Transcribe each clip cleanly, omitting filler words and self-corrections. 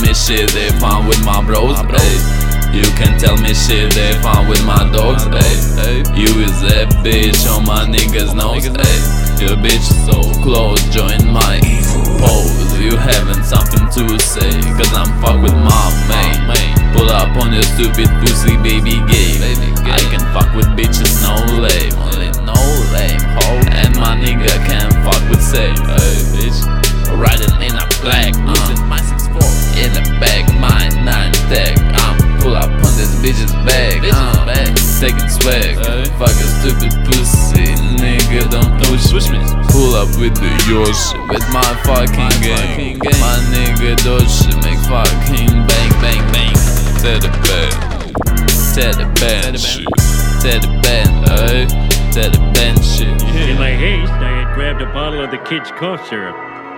me shit if I'm with my bros, ayy. You can tell me shit if I'm with my dogs, ayy. You is that bitch on my niggas' nose, ayy. Your bitch so close, join my pose. You having something to say, cause I'm fuck with my main. Pull up on your stupid pussy baby game. I can fuck with bitches, no lame, only no lame hoe. And my nigga can fuck with same, bitch. Riding in a black, my 6'4", in the back, my 9 tag. Pull up on this bitch's bag, taking swag. Fuck a stupid pussy, nigga, don't push me. Pull up with the Yoshi, with my fucking gang. My nigga Doshi make fucking bang, bang, bang. Tear the band shit. Tear the band shit. In my haste, I had grabbed a bottle of the kids' cough syrup.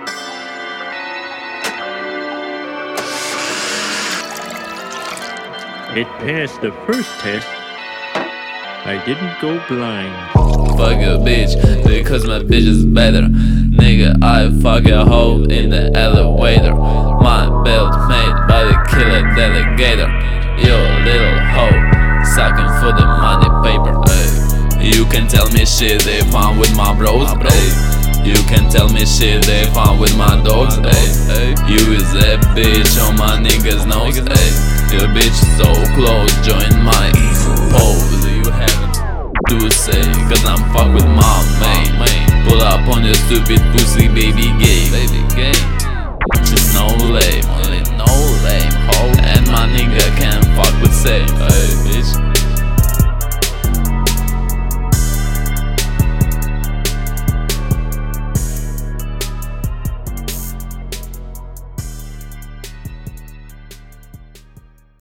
It passed the first test. I didn't go blind. Fuck a bitch, because my bitch is better. Nigga, I fuck a hoe in the elevator. My belt made by the killer delegator. Yo, little hoe, sucking for the money paper, ayy. You can tell me shit if I'm with my bros, ayy. You can tell me shit if I'm with my dogs, ayy. You is that bitch on my niggas' nose, ayy. Your bitch so close, join my pose. You haven't to say, cause I'm fuck with my main. Pull up on your stupid pussy baby game. Just no lame.